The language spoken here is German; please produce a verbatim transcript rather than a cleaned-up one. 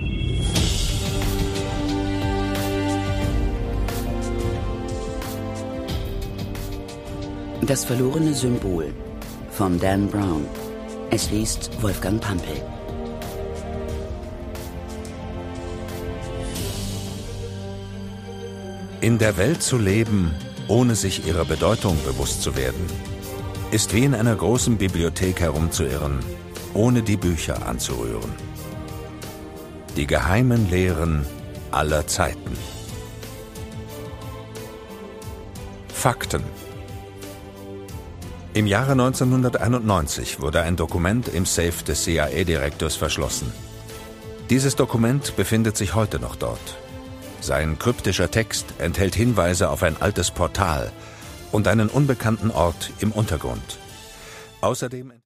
Das verlorene Symbol von Dan Brown. Es liest Wolfgang Pampel. In der Welt zu leben, ohne sich ihrer Bedeutung bewusst zu werden, ist wie in einer großen Bibliothek herumzuirren, ohne die Bücher anzurühren. Die geheimen Lehren aller Zeiten. Fakten. Im Jahre neunzehnhunderteinundneunzig wurde ein Dokument im Safe des C I A-Direktors verschlossen. Dieses Dokument befindet sich heute noch dort. Sein kryptischer Text enthält Hinweise auf ein altes Portal und einen unbekannten Ort im Untergrund. Außerdem